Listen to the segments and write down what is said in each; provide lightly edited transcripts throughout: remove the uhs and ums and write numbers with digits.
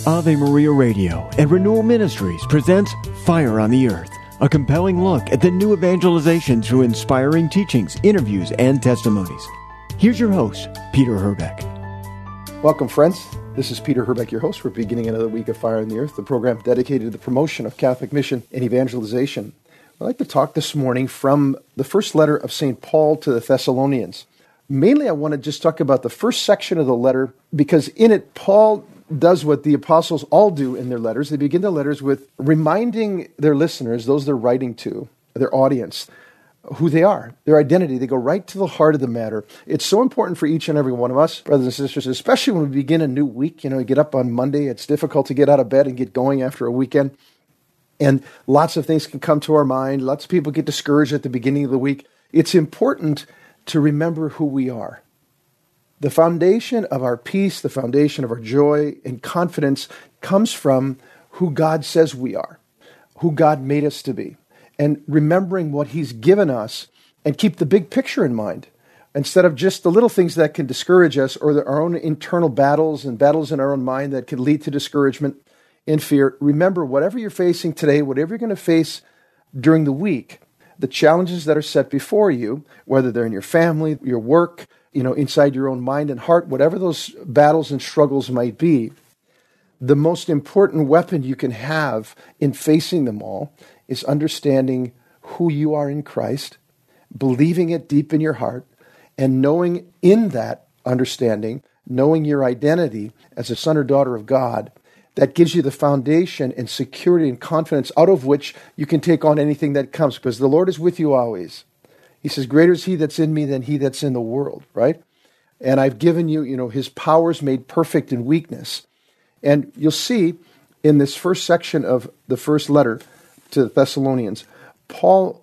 Ave Maria Radio and Renewal Ministries presents Fire on the Earth, a compelling look at the new evangelization through inspiring teachings, interviews, and testimonies. Here's your host, Peter Herbeck. Welcome, friends. This is Peter Herbeck, your host. We're beginning another week of Fire on the Earth, the program dedicated to the promotion of Catholic mission and evangelization. I'd like to talk this morning from the first letter of St. Paul to the Thessalonians. Mainly, I want to just talk about the first section of the letter, because in it, Paul does what the apostles all do in their letters. They begin their letters with reminding their listeners, those they're writing to, their audience, who they are, their identity. They go right to the heart of the matter. It's so important for each and every one of us, brothers and sisters, especially when we begin a new week. You get up on Monday, it's difficult to get out of bed and get going after a weekend. And lots of things can come to our mind. Lots of people get discouraged at the beginning of the week. It's important to remember who we are. The foundation of our peace, the foundation of our joy and confidence comes from who God says we are, who God made us to be, and remembering what He's given us, and keep the big picture in mind instead of just the little things that can discourage us, or our own internal battles and battles in our own mind that can lead to discouragement and fear. Remember, whatever you're facing today, whatever you're going to face during the week, the challenges that are set before you, whether they're in your family, your work, inside your own mind and heart, whatever those battles and struggles might be, the most important weapon you can have in facing them all is understanding who you are in Christ, believing it deep in your heart, and knowing in that understanding, knowing your identity as a son or daughter of God. That gives you the foundation and security and confidence out of which you can take on anything that comes, because the Lord is with you always. He says, greater is He that's in me than he that's in the world, right? And I've given you, His powers made perfect in weakness. And you'll see in this first section of the first letter to the Thessalonians, Paul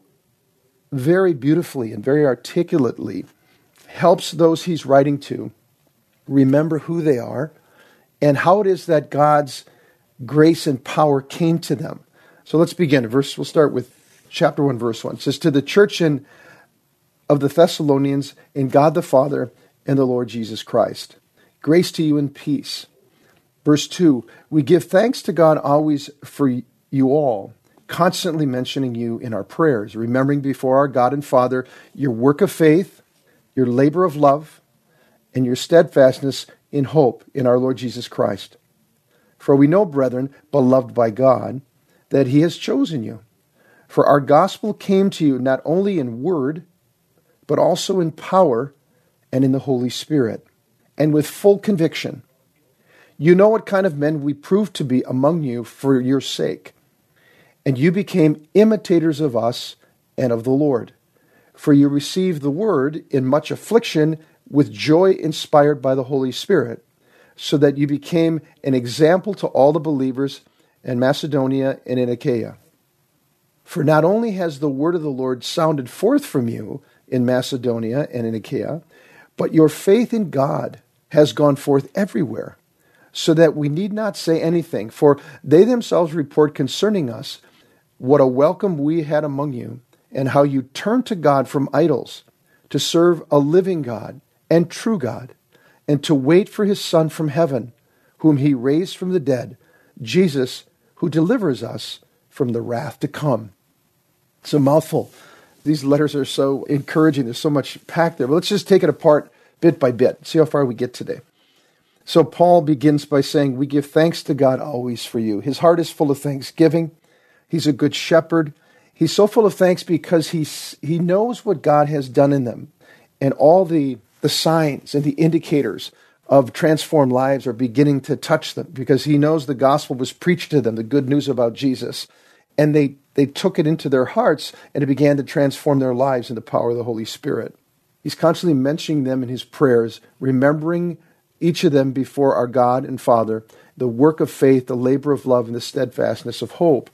very beautifully and very articulately helps those he's writing to remember who they are and how it is that God's grace and power came to them. So let's begin. We'll start with chapter 1, verse 1. It says, to the church of the Thessalonians in God the Father and the Lord Jesus Christ, grace to you and peace. Verse 2, we give thanks to God always for you all, constantly mentioning you in our prayers, remembering before our God and Father your work of faith, your labor of love, and your steadfastness in hope in our Lord Jesus Christ. For we know, brethren, beloved by God, that He has chosen you. For our gospel came to you not only in word, but also in power and in the Holy Spirit, and with full conviction. You know what kind of men we proved to be among you for your sake, and you became imitators of us and of the Lord. For you received the word in much affliction with joy inspired by the Holy Spirit, so that you became an example to all the believers in Macedonia and in Achaia. For not only has the word of the Lord sounded forth from you in Macedonia and in Achaia, but your faith in God has gone forth everywhere, so that we need not say anything, for they themselves report concerning us what a welcome we had among you, and how you turned to God from idols to serve a living God and true God, and to wait for His Son from heaven, whom He raised from the dead, Jesus, who delivers us from the wrath to come. It's a mouthful. These letters are so encouraging. There's so much packed there. But let's just take it apart bit by bit. See how far we get today. So Paul begins by saying, we give thanks to God always for you. His heart is full of thanksgiving. He's a good shepherd. He's so full of thanks because he knows what God has done in them. And all the signs and the indicators of transformed lives are beginning to touch them, because he knows the gospel was preached to them, the good news about Jesus. And they took it into their hearts, and it began to transform their lives in the power of the Holy Spirit. He's constantly mentioning them in his prayers, remembering each of them before our God and Father, the work of faith, the labor of love, and the steadfastness of hope.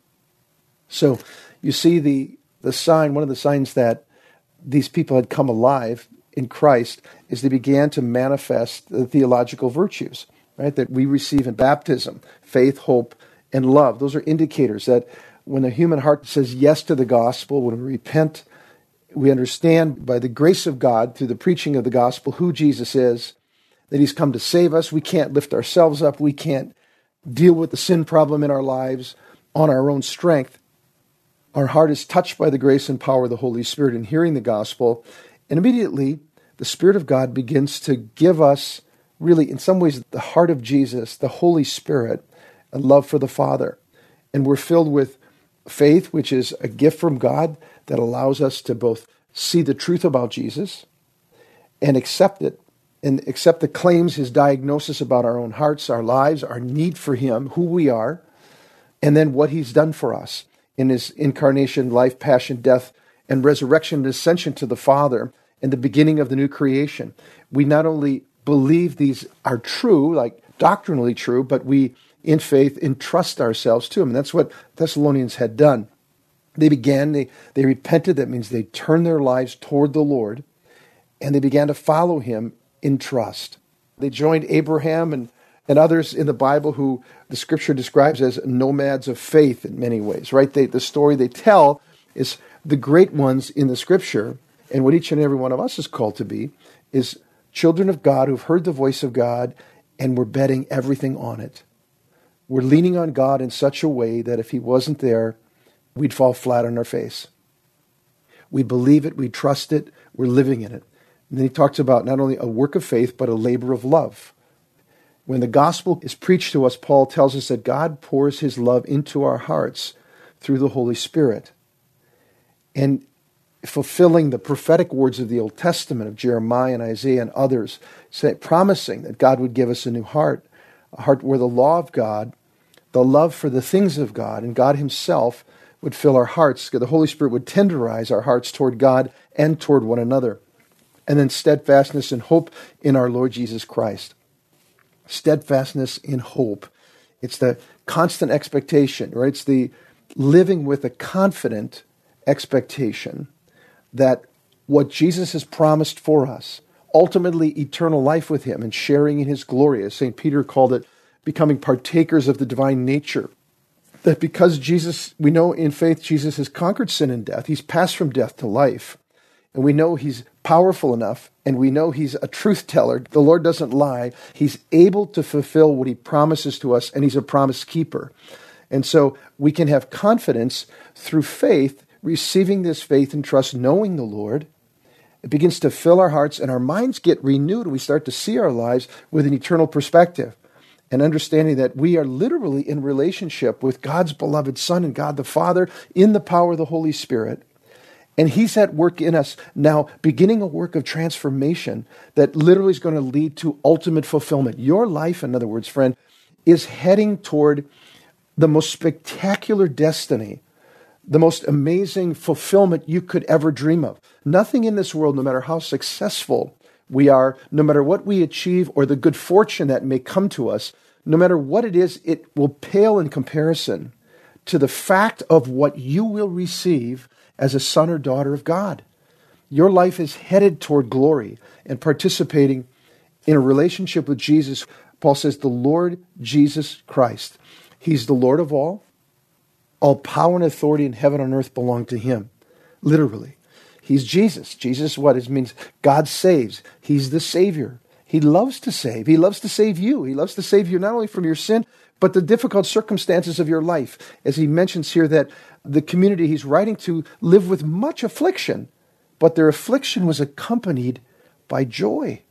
So you see the sign, one of the signs that these people had come alive in Christ is they began to manifest the theological virtues, right, that we receive in baptism, faith, hope, and love. Those are indicators that when the human heart says yes to the gospel, when we repent, we understand by the grace of God through the preaching of the gospel who Jesus is, that He's come to save us. We can't lift ourselves up. We can't deal with the sin problem in our lives on our own strength. Our heart is touched by the grace and power of the Holy Spirit in hearing the gospel, and immediately the Spirit of God begins to give us, really, in some ways, the heart of Jesus, the Holy Spirit, and love for the Father. And we're filled with faith, which is a gift from God that allows us to both see the truth about Jesus and accept it, and accept the claims, his diagnosis about our own hearts, our lives, our need for him, who we are, and then what he's done for us in his incarnation, life, passion, death, and resurrection and ascension to the Father, and the beginning of the new creation. We not only believe these are true, like doctrinally true, but we, in faith, entrust ourselves to him. And that's what Thessalonians had done. They repented. That means they turned their lives toward the Lord, and they began to follow him in trust. They joined Abraham and others in the Bible who the Scripture describes as nomads of faith in many ways, right? The story they tell is the great ones in the Scripture, and what each and every one of us is called to be, is children of God who've heard the voice of God, and we're betting everything on it. We're leaning on God in such a way that if he wasn't there, we'd fall flat on our face. We believe it, we trust it, we're living in it. And then he talks about not only a work of faith, but a labor of love. When the gospel is preached to us, Paul tells us that God pours his love into our hearts through the Holy Spirit. And fulfilling the prophetic words of the Old Testament, of Jeremiah and Isaiah and others, promising that God would give us a new heart, a heart where the law of God, the love for the things of God, and God himself would fill our hearts. The Holy Spirit would tenderize our hearts toward God and toward one another. And then steadfastness and hope in our Lord Jesus Christ. Steadfastness in hope. It's the constant expectation, right? It's the living with a confident expectation that what Jesus has promised for us, ultimately eternal life with him and sharing in his glory, as St. Peter called it, becoming partakers of the divine nature. That because Jesus, we know in faith Jesus has conquered sin and death. He's passed from death to life. And we know he's powerful enough, and we know he's a truth teller. The Lord doesn't lie. He's able to fulfill what he promises to us, and he's a promise keeper. And so we can have confidence through faith, receiving this faith and trust, knowing the Lord. It begins to fill our hearts, and our minds get renewed, and we start to see our lives with an eternal perspective, and understanding that we are literally in relationship with God's beloved Son and God the Father in the power of the Holy Spirit. And he's at work in us now, beginning a work of transformation that literally is going to lead to ultimate fulfillment. Your life, in other words, friend, is heading toward the most spectacular destiny, the most amazing fulfillment you could ever dream of. Nothing in this world, no matter how successful we are, no matter what we achieve or the good fortune that may come to us, no matter what it is, it will pale in comparison to the fact of what you will receive as a son or daughter of God. Your life is headed toward glory and participating in a relationship with Jesus. Paul says, the Lord Jesus Christ. He's the Lord of all. All power and authority in heaven and earth belong to him. Literally. He's Jesus. Jesus, what? It means God saves. He's the Savior. He loves to save. He loves to save you. He loves to save you not only from your sin, but the difficult circumstances of your life. As he mentions here that the community he's writing to live with much affliction, but their affliction was accompanied by joy.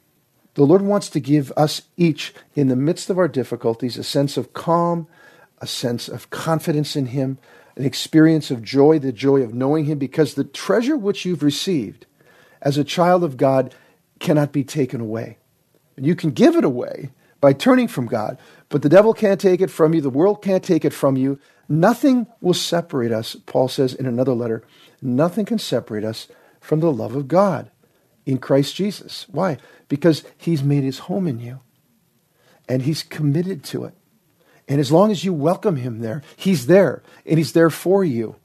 The Lord wants to give us each, in the midst of our difficulties, a sense of calm, a sense of confidence in him, an experience of joy, the joy of knowing him, because the treasure which you've received as a child of God cannot be taken away. And you can give it away by turning from God, but the devil can't take it from you. The world can't take it from you. Nothing will separate us, Paul says in another letter. Nothing can separate us from the love of God in Christ Jesus. Why? Because he's made his home in you, and he's committed to it. And as long as you welcome him there, he's there, and he's there for you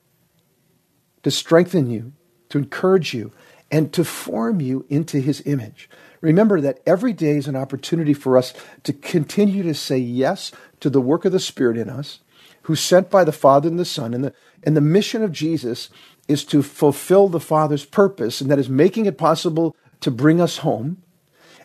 to strengthen you, to encourage you, and to form you into his image. Remember that every day is an opportunity for us to continue to say yes to the work of the Spirit in us, who's sent by the Father and the Son. And the mission of Jesus is to fulfill the Father's purpose, and that is making it possible to bring us home.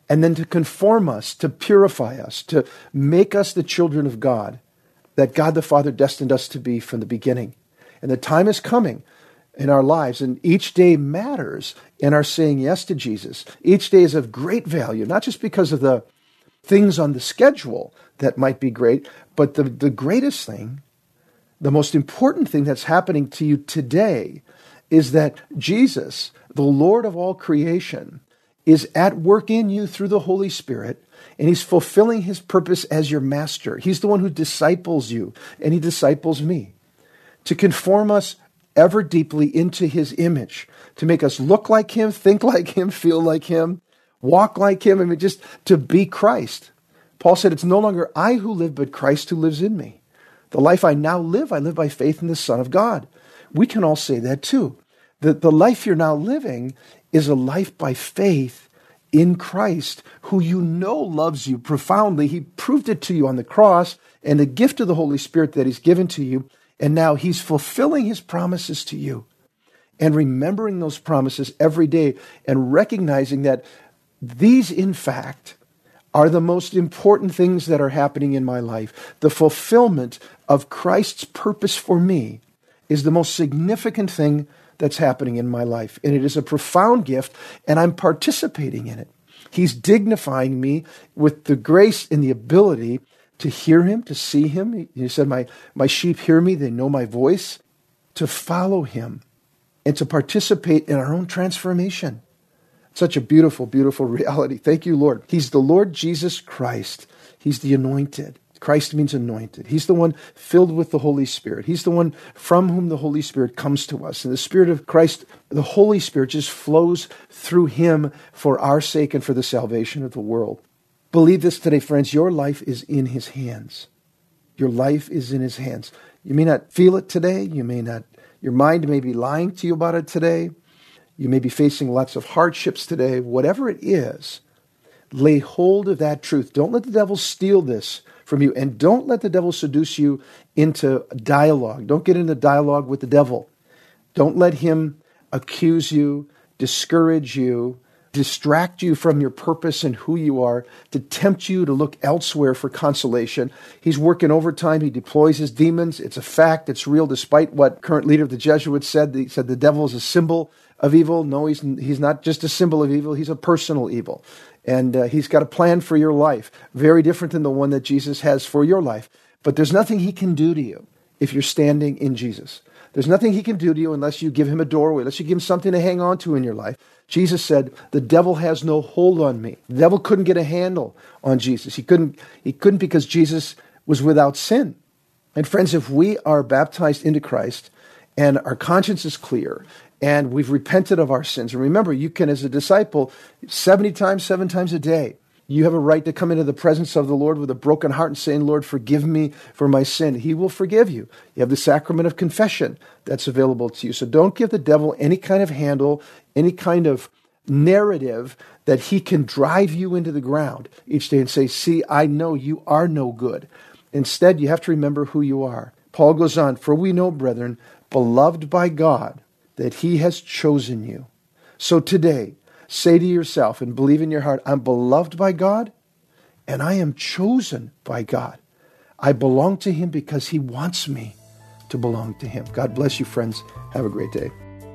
and then to conform us, to purify us, to make us the children of God that God the Father destined us to be from the beginning. And the time is coming in our lives, and each day matters in our saying yes to Jesus. Each day is of great value, not just because of the things on the schedule that might be great, but the greatest thing, the most important thing that's happening to you today is that Jesus, the Lord of all creation, is at work in you through the Holy Spirit, and he's fulfilling his purpose as your master. He's the one who disciples you, and he disciples me, to conform us ever deeply into his image, to make us look like him, think like him, feel like him, walk like him. I mean, just to be Christ. Paul said, it's no longer I who live, but Christ who lives in me. The life I now live, I live by faith in the Son of God. We can all say that too. The life you're now living is a life by faith in Christ, who you know loves you profoundly. He proved it to you on the cross, and the gift of the Holy Spirit that he's given to you. And now he's fulfilling his promises to you and remembering those promises every day and recognizing that these, in fact, are the most important things that are happening in my life. The fulfillment of Christ's purpose for me is the most significant thing that's happening in my life. And it is a profound gift, and I'm participating in it. He's dignifying me with the grace and the ability to hear him, to see him. He said, my sheep hear me, they know my voice. To follow him and to participate in our own transformation. Such a beautiful, beautiful reality. Thank you, Lord. He's the Lord Jesus Christ. He's the anointed. Christ means anointed. He's the one filled with the Holy Spirit. He's the one from whom the Holy Spirit comes to us. And the Spirit of Christ, the Holy Spirit, just flows through him for our sake and for the salvation of the world. Believe this today, friends. Your life is in his hands. Your life is in his hands. You may not feel it today. Your mind may be lying to you about it today. You may be facing lots of hardships today. Whatever it is, lay hold of that truth. Don't let the devil steal this from you, and don't let the devil seduce you into dialogue. Don't get into dialogue with the devil. Don't let him accuse you, discourage you, distract you from your purpose and who you are, to tempt you to look elsewhere for consolation. He's working overtime. He deploys his demons. It's a fact. It's real, despite what current leader of the Jesuits said. He said the devil is a symbol of evil. No, he's not just a symbol of evil. He's a personal evil. And he's got a plan for your life, very different than the one that Jesus has for your life. But there's nothing he can do to you if you're standing in Jesus. There's nothing he can do to you unless you give him a doorway, unless you give him something to hang on to in your life. Jesus said, the devil has no hold on me. The devil couldn't get a handle on Jesus. He couldn't because Jesus was without sin. And friends, if we are baptized into Christ and our conscience is clear and we've repented of our sins, and remember, you can, as a disciple, 70 times, 7 times a day, you have a right to come into the presence of the Lord with a broken heart and saying, Lord, forgive me for my sin. He will forgive you. You have the sacrament of confession that's available to you. So don't give the devil any kind of handle, any kind of narrative that he can drive you into the ground each day and say, see, I know you are no good. Instead, you have to remember who you are. Paul goes on, for we know, brethren, beloved by God, that he has chosen you. So today, say to yourself and believe in your heart, I'm beloved by God and I am chosen by God. I belong to him because he wants me to belong to him. God bless you, friends. Have a great day.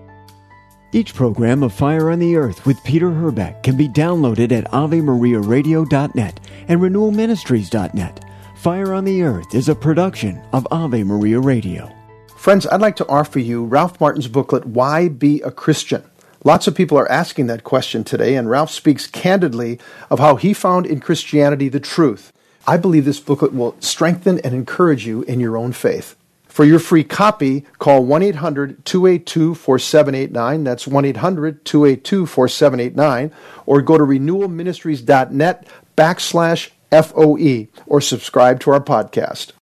Each program of Fire on the Earth with Peter Herbeck can be downloaded at AveMariaRadio.net and RenewalMinistries.net. Fire on the Earth is a production of Ave Maria Radio. Friends, I'd like to offer you Ralph Martin's booklet, Why Be a Christian? Lots of people are asking that question today, and Ralph speaks candidly of how he found in Christianity the truth. I believe this booklet will strengthen and encourage you in your own faith. For your free copy, call 1-800-282-4789. That's 1-800-282-4789. Or go to renewalministries.net/FOE or subscribe to our podcast.